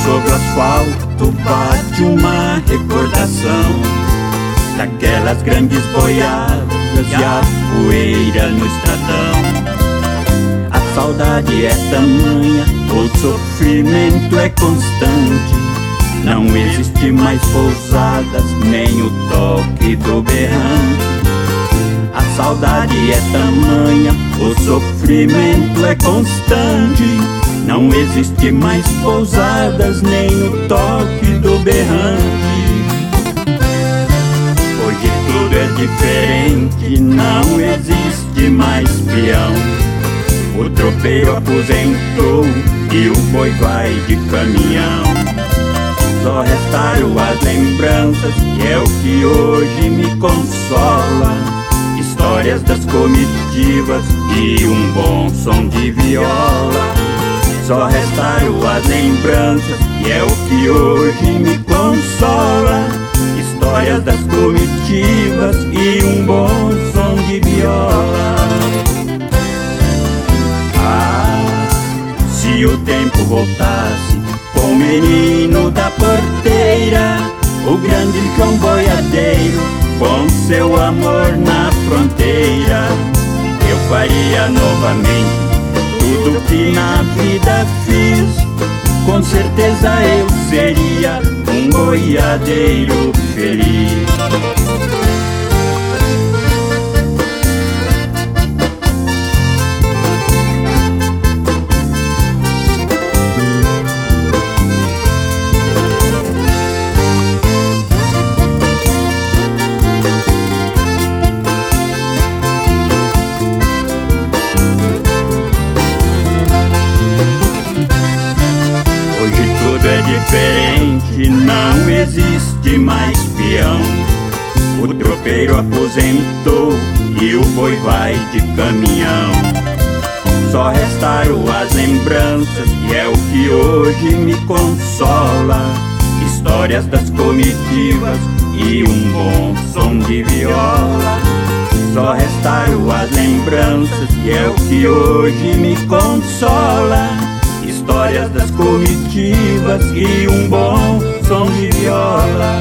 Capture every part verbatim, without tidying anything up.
sobre o asfalto bate uma recordação daquelas grandes boiadas e a poeira no estradão. A saudade é tamanha, o sofrimento é constante. Não existe mais pousadas, nem o toque do berrante. A saudade é tamanha, o sofrimento é constante. Não existe mais pousadas, nem o toque do berrante. Hoje tudo é diferente, não existe mais peão. O tropeiro aposentou e o boi vai de caminhão. Só restaram as lembranças, que é o que hoje me consola. Histórias das comitivas e um bom som de viola. Só restaram as lembranças, que é o que hoje me consola. Histórias das comitivas e um bom som de viola. Ah, se o tempo voltasse com o menino da porteira, o grande João boiadeiro, com seu amor na fronteira, eu faria novamente tudo que na vida fiz. Com certeza eu seria um boiadeiro feliz. Diferente, não existe mais peão. O tropeiro aposentou e o boi vai de caminhão. Só restaram as lembranças, que é o que hoje me consola. Histórias das comitivas e um bom som de viola. Só restaram as lembranças, que é o que hoje me consola. Histórias das comitivas e um bom som de viola.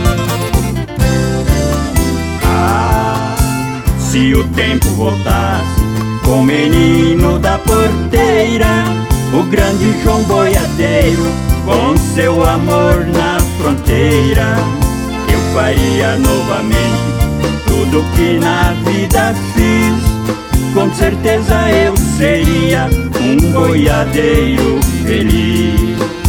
Ah, se o tempo voltasse com o menino da porteira, o grande João boiadeiro, com seu amor na fronteira, eu faria novamente tudo que na vida fiz. Com certeza eu seria um boiadeiro feliz.